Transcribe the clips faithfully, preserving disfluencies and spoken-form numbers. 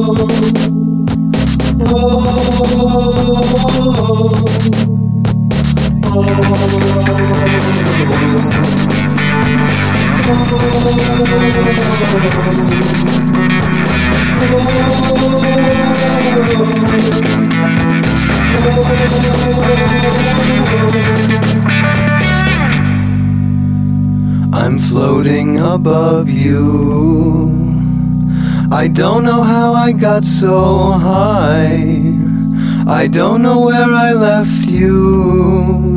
I'm floating above you. I don't know how I got so high. I don't know where I left you.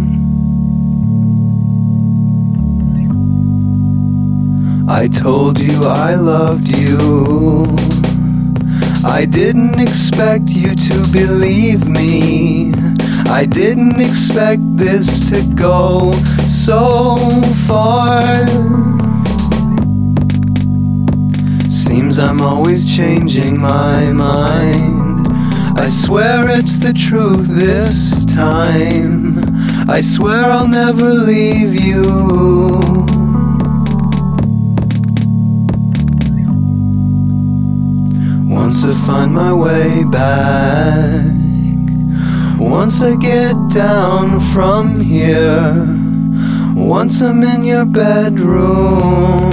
I told you I loved you. I didn't expect you to believe me. I didn't expect this to go so far. Seems I'm always changing my mind. I swear it's the truth this time. I swear I'll never leave you. Once I find my way back, once I get down from here, once I'm in your bedroom,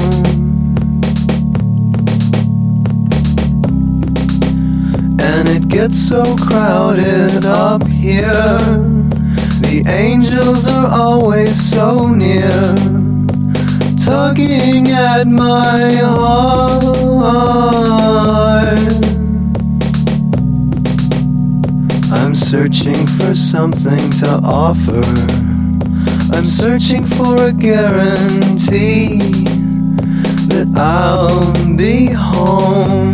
and it gets so crowded up here, the angels are always so near, tugging at my heart. I'm searching for something to offer. I'm searching for a guarantee that I'll be home.